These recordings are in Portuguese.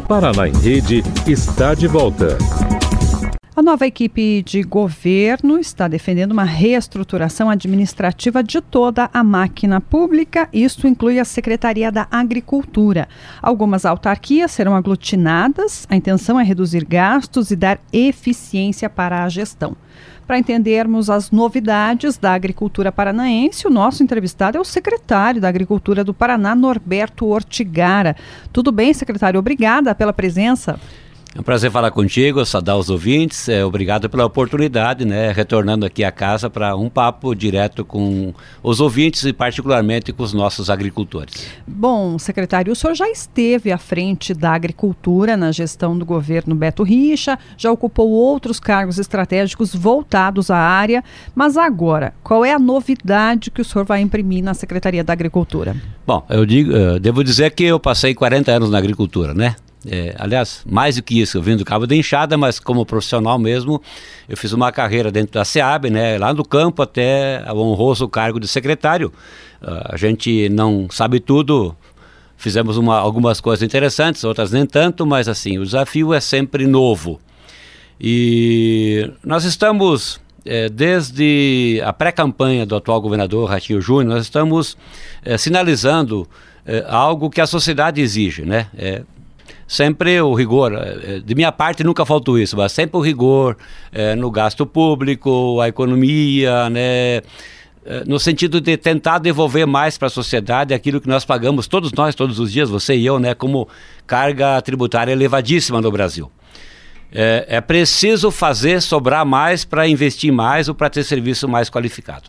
Paraná em Rede está de volta. A nova equipe de governo está defendendo uma reestruturação administrativa de toda a máquina pública. Isso inclui a Secretaria da Agricultura. Algumas autarquias serão aglutinadas. A intenção é reduzir gastos e dar eficiência para a gestão. Para entendermos as novidades da agricultura paranaense, o nosso entrevistado é o secretário da Agricultura do Paraná, Norberto Ortigara. Tudo bem, secretário? Obrigada pela presença. É um prazer falar contigo, saudar os ouvintes, obrigado pela oportunidade, retornando aqui à casa para um papo direto com os ouvintes e particularmente com os nossos agricultores. Bom, secretário, o senhor já esteve à frente da agricultura na gestão do governo Beto Richa, já ocupou outros cargos estratégicos voltados à área, mas agora, qual é a novidade que o senhor vai imprimir na Secretaria da Agricultura? Bom, devo dizer que eu passei 40 anos na agricultura, aliás, mais do que isso, eu vim do Cabo da Enxada, mas como profissional mesmo, eu fiz uma carreira dentro da SEAB, lá no campo até o honroso cargo de secretário. A gente não sabe tudo, fizemos algumas coisas interessantes, outras nem tanto, mas assim, o desafio é sempre novo. E nós estamos, desde a pré-campanha do atual governador Ratinho Júnior, nós estamos sinalizando algo que a sociedade exige, sempre o rigor, de minha parte nunca faltou isso, mas sempre o rigor no gasto público, a economia, no sentido de tentar devolver mais para a sociedade aquilo que nós pagamos, todos nós, todos os dias, você e eu, como carga tributária elevadíssima no Brasil. É preciso fazer sobrar mais para investir mais ou para ter serviço mais qualificado,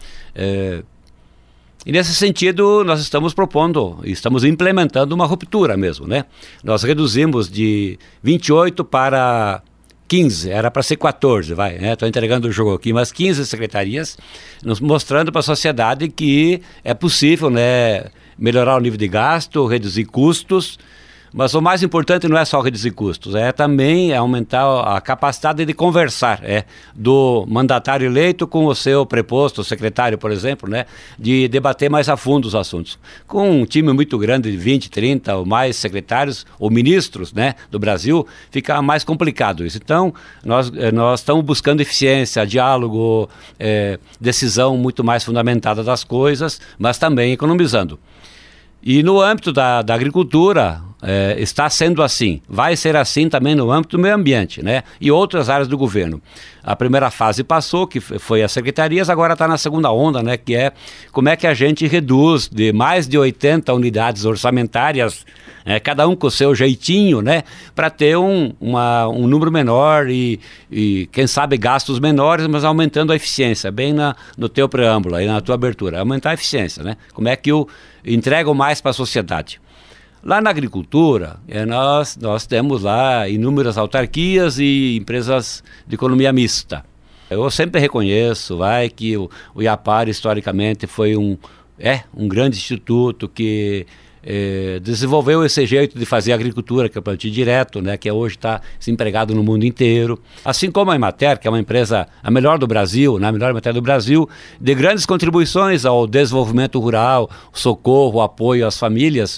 E nesse sentido, nós estamos propondo, estamos implementando uma ruptura mesmo, Nós reduzimos de 28 para 15, era para ser 14, estou entregando o jogo aqui, mas 15 secretarias, nos mostrando para a sociedade que é possível, melhorar o nível de gasto, reduzir custos. Mas o mais importante não é só reduzir custos, é também aumentar a capacidade de conversar, do mandatário eleito com o seu preposto, o secretário, por exemplo, de debater mais a fundo os assuntos. Com um time muito grande de 20, 30 ou mais secretários ou ministros, do Brasil, fica mais complicado isso. Então, nós estamos buscando eficiência, diálogo, decisão muito mais fundamentada das coisas, mas também economizando. E no âmbito da agricultura, está sendo assim, vai ser assim também no âmbito do meio ambiente, e outras áreas do governo. A primeira fase passou, que foi as secretarias, agora está na segunda onda, que é como é que a gente reduz de mais de 80 unidades orçamentárias, cada um com o seu jeitinho, para ter um número menor e quem sabe gastos menores, mas aumentando a eficiência, bem no teu preâmbulo, aí na tua abertura, aumentar a eficiência, como é que eu entrego mais para a sociedade. Lá na agricultura, nós temos lá inúmeras autarquias e empresas de economia mista. Eu sempre reconheço que o IAPAR, historicamente, foi um grande instituto que desenvolveu esse jeito de fazer agricultura, que é o plantio direto, que hoje está empregado no mundo inteiro. Assim como a Emater, que é uma empresa a melhor do Brasil, a melhor Emater do Brasil, de grandes contribuições ao desenvolvimento rural, socorro, apoio às famílias.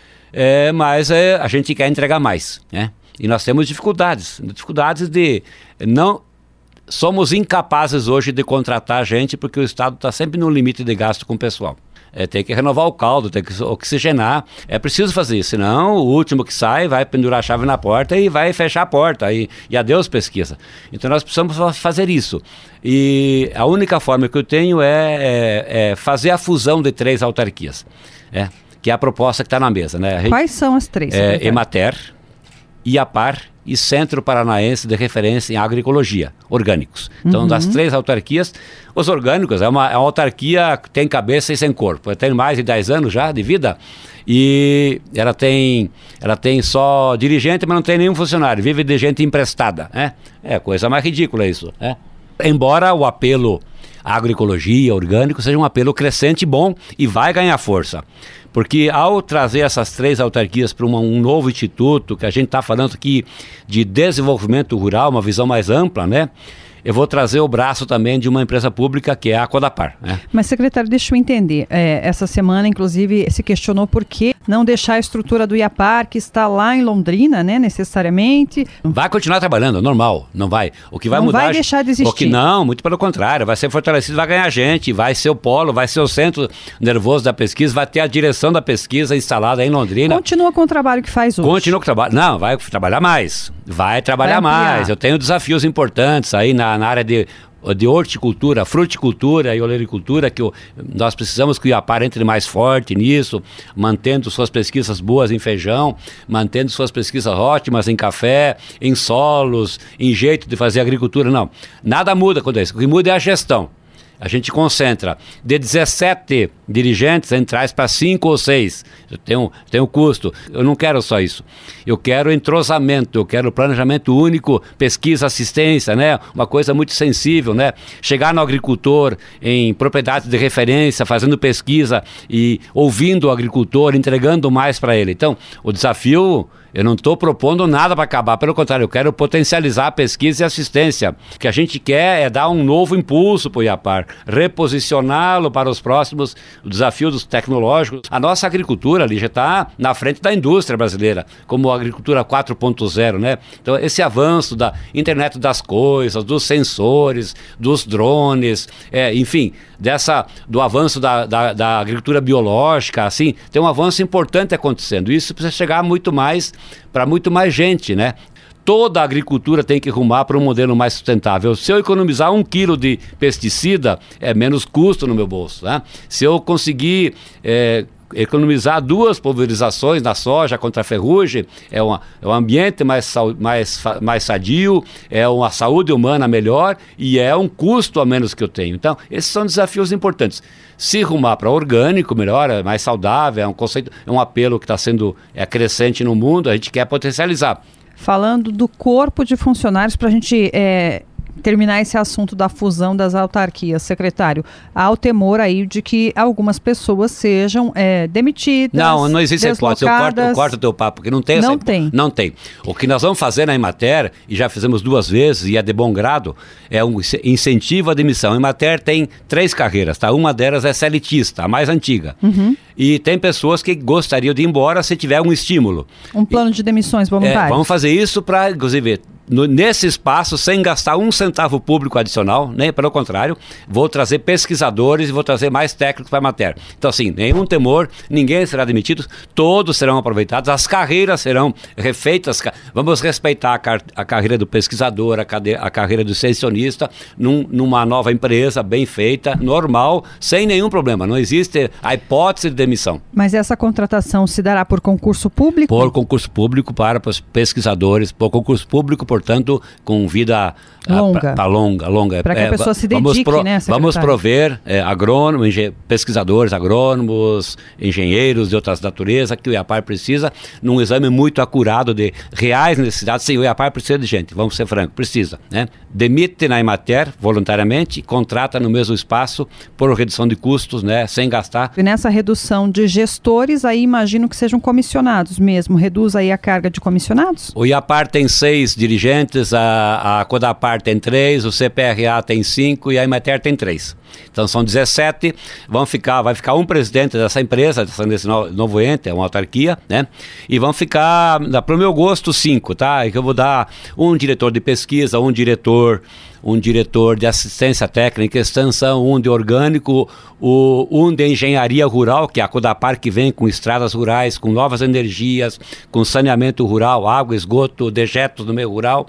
Mas a gente quer entregar mais, E nós temos dificuldades de não... Somos incapazes hoje de contratar gente porque o Estado está sempre no limite de gasto com o pessoal. Tem que renovar o caldo, tem que oxigenar, é preciso fazer isso, senão o último que sai vai pendurar a chave na porta e vai fechar a porta e adeus pesquisa. Então nós precisamos fazer isso. E a única forma que eu tenho é fazer a fusão de 3 autarquias, que é a proposta que está na mesa. Quais são as 3? Emater, IAPAR e Centro Paranaense de Referência em Agroecologia, orgânicos. Então, das 3 autarquias, os orgânicos é uma autarquia que tem cabeça e sem corpo. Tem mais de 10 anos já de vida e ela tem só dirigente, mas não tem nenhum funcionário, vive de gente emprestada. É coisa mais ridícula isso. Embora o apelo à agroecologia, orgânico, seja um apelo crescente, bom e vai ganhar força. Porque ao trazer essas 3 autarquias para um novo instituto, que a gente está falando aqui de desenvolvimento rural, uma visão mais ampla, eu vou trazer o braço também de uma empresa pública que é a Codapar, né? Mas, secretário, deixa eu entender. Essa semana, inclusive, se questionou por que não deixar a estrutura do IAPAR, que está lá em Londrina, né, necessariamente. Vai continuar trabalhando, normal, não vai. O que vai não mudar... Não vai deixar de existir. Não, muito pelo contrário, vai ser fortalecido, vai ganhar gente, vai ser o polo, vai ser o centro nervoso da pesquisa, vai ter a direção da pesquisa instalada em Londrina. Continua com o trabalho que faz hoje. Continua com o trabalho. Não, vai trabalhar mais. Vai trabalhar mais. Eu tenho desafios importantes aí na área de horticultura, fruticultura e olericultura, que nós precisamos que o IAPAR entre mais forte nisso, mantendo suas pesquisas boas em feijão, mantendo suas pesquisas ótimas em café, em solos, em jeito de fazer agricultura. Não, nada muda quando é isso. O que muda é a gestão. A gente concentra de 17 dirigentes, a gente traz para 5 ou 6. Tem um custo. Eu não quero só isso. Eu quero entrosamento, eu quero planejamento único, pesquisa, assistência, né? Uma coisa muito sensível, né? Chegar no agricultor em propriedades de referência, fazendo pesquisa e ouvindo o agricultor, entregando mais para ele. Então, o desafio... Eu não estou propondo nada para acabar, pelo contrário, eu quero potencializar a pesquisa e assistência. O que a gente quer é dar um novo impulso para o IAPAR, reposicioná-lo para os próximos desafios tecnológicos. A nossa agricultura ali já está na frente da indústria brasileira, como a agricultura 4.0, né? Então, esse avanço da internet das coisas, dos sensores, dos drones, enfim, do avanço da agricultura biológica, assim, tem um avanço importante acontecendo. Isso precisa chegar para muito mais gente, né? Toda a agricultura tem que rumar para um modelo mais sustentável. Se eu economizar 1 quilo de pesticida, é menos custo no meu bolso, né? Se eu conseguir economizar 2 pulverizações na soja contra a ferrugem, é um ambiente mais sadio, é uma saúde humana melhor e é um custo a menos que eu tenho. Então, esses são desafios importantes. Se rumar para orgânico, melhor, é mais saudável, é um conceito, é um apelo que está sendo crescente no mundo, a gente quer potencializar. Falando do corpo de funcionários, para a gente terminar esse assunto da fusão das autarquias, secretário, há o temor aí de que algumas pessoas sejam demitidas, Não existe essa hipótese, eu corto o teu papo, porque não tem essa hipótese. Não tem. O que nós vamos fazer na Emater, e já fizemos 2 vezes, e é de bom grado, é um incentivo à demissão. A Emater tem 3 carreiras, tá? Uma delas é seletista, a mais antiga. Uhum. E tem pessoas que gostariam de ir embora se tiver um estímulo. Um plano de demissões voluntárias. Vamos fazer isso para, inclusive... Nesse espaço, sem gastar 1 centavo público adicional, nem pelo contrário, vou trazer pesquisadores e vou trazer mais técnicos para a matéria. Então, assim, nenhum temor, ninguém será demitido, todos serão aproveitados, as carreiras serão refeitas, vamos respeitar a carreira do pesquisador, a carreira do extensionista, numa nova empresa bem feita, normal, sem nenhum problema. Não existe a hipótese de demissão. Mas essa contratação se dará por concurso público? Por concurso público para os pesquisadores, por concurso público, portanto, com vida longa. Para que a pessoa se dedique, né, secretário? Vamos prover agrônomos, pesquisadores, agrônomos, engenheiros de outras naturezas que o IAPAR precisa, num exame muito acurado de reais necessidades. Sim, o IAPAR precisa de gente, vamos ser francos, precisa, né? Demite na Emater voluntariamente, contrata no mesmo espaço por redução de custos, né, sem gastar. E nessa redução de gestores, aí imagino que sejam comissionados mesmo, reduz aí a carga de comissionados? O IAPAR tem 6 dirigentes, a Codapar tem 3, o CPRA tem 5 e a Emater tem 3. Então são 17, vai ficar um presidente dessa empresa, desse novo ente, é uma autarquia, né? E vão ficar, para o meu gosto, 5, tá? E que eu vou dar um diretor de pesquisa, um diretor de assistência técnica e extensão, um de orgânico, um de engenharia rural, que é a Codapar, que vem com estradas rurais, com novas energias, com saneamento rural, água, esgoto, dejetos no meio rural,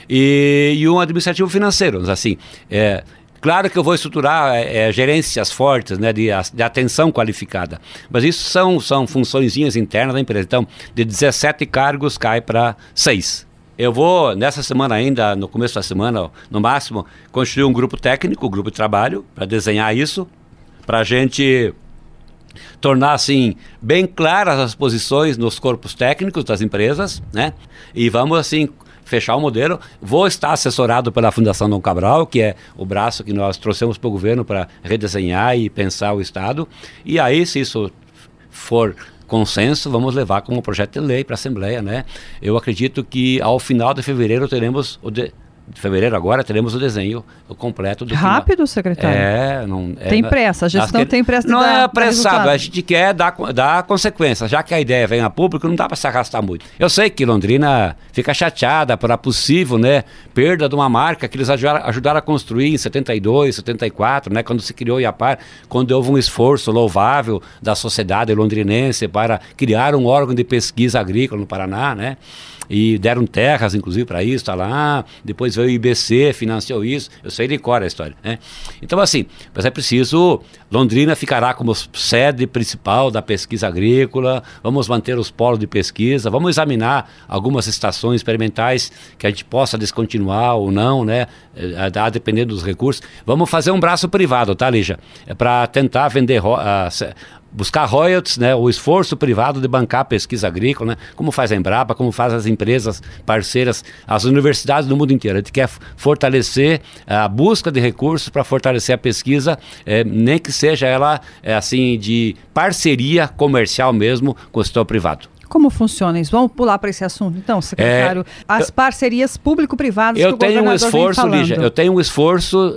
e um administrativo financeiro, assim, claro que eu vou estruturar gerências fortes, né, de atenção qualificada, mas isso são funçõezinhas internas da empresa. Então, de 17 cargos cai para 6. Eu vou, nessa semana ainda, no começo da semana, no máximo, construir um grupo técnico, um grupo de trabalho, para desenhar isso, para a gente tornar, assim, bem claras as posições nos corpos técnicos das empresas, né? E vamos, assim, fechar o modelo. Vou estar assessorado pela Fundação Dom Cabral, que é o braço que nós trouxemos para o governo para redesenhar e pensar o Estado. E aí, se isso for consenso, vamos levar como projeto de lei para a Assembleia, né? Eu acredito que ao final de fevereiro teremos de fevereiro agora teremos o desenho completo do Rápido, secretário? Tem pressa, a gestão tem pressa. Não é apressado, a gente quer dar consequência, já que a ideia vem a público, não dá para se arrastar muito. Eu sei que Londrina fica chateada pela possível, né, perda de uma marca que eles ajudaram a construir em 72, 74, né, quando se criou o IAPAR, quando houve um esforço louvável da sociedade londrinense para criar um órgão de pesquisa agrícola no Paraná, né? E deram terras, inclusive, para isso, tá lá. Depois veio o IBC, financiou isso. Eu sei de cor a história, né? Então, assim, mas é preciso... Londrina ficará como sede principal da pesquisa agrícola. Vamos manter os polos de pesquisa. Vamos examinar algumas estações experimentais que a gente possa descontinuar ou não, né? A depender dos recursos. Vamos fazer um braço privado, tá, Lígia? Para tentar vender... buscar royalties, né, o esforço privado de bancar a pesquisa agrícola, né, como faz a Embrapa, como faz as empresas parceiras, as universidades do mundo inteiro. A gente quer fortalecer a busca de recursos para fortalecer a pesquisa, nem que seja ela assim de parceria comercial mesmo com o setor privado. Como funciona isso? Vamos pular para esse assunto, então, secretário. As parcerias público-privadas que o governador vem falando. Lígia, eu tenho um esforço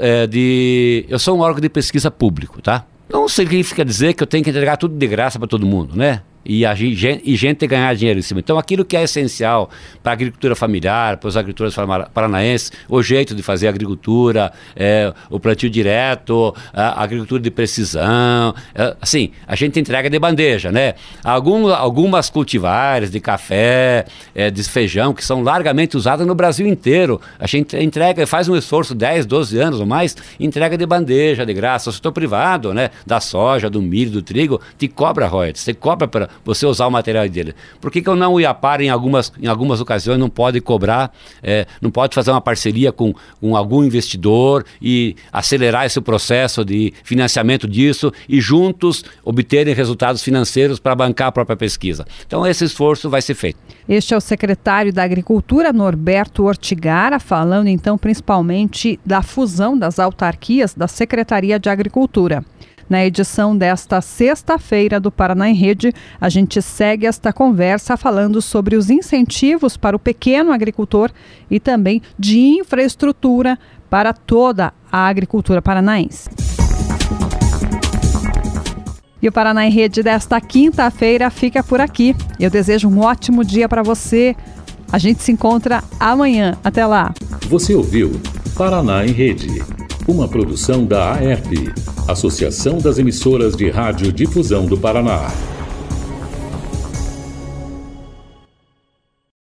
eu sou um órgão de pesquisa público, tá? Não significa dizer que eu tenho que entregar tudo de graça para todo mundo, né? E gente tem que ganhar dinheiro em cima. Então, aquilo que é essencial para a agricultura familiar, para os agricultores paranaenses, o jeito de fazer agricultura, o plantio direto, a agricultura de precisão, assim, a gente entrega de bandeja, né? Algumas cultivares de café, de feijão, que são largamente usadas no Brasil inteiro. A gente entrega, faz um esforço 10, 12 anos ou mais, entrega de bandeja, de graça. O setor privado, né? Da soja, do milho, do trigo, te cobra royalties, te cobra para você usar o material dele. Por que eu não o IAPAR em algumas ocasiões não pode cobrar, não pode fazer uma parceria com algum investidor e acelerar esse processo de financiamento disso e juntos obterem resultados financeiros para bancar a própria pesquisa? Então esse esforço vai ser feito. Este é o secretário da Agricultura, Norberto Ortigara, falando então principalmente da fusão das autarquias da Secretaria de Agricultura. Na edição desta sexta-feira do Paraná em Rede, a gente segue esta conversa falando sobre os incentivos para o pequeno agricultor e também de infraestrutura para toda a agricultura paranaense. E o Paraná em Rede desta quinta-feira fica por aqui. Eu desejo um ótimo dia para você. A gente se encontra amanhã. Até lá. Você ouviu Paraná em Rede, uma produção da AERP, Associação das Emissoras de Rádio Difusão do Paraná.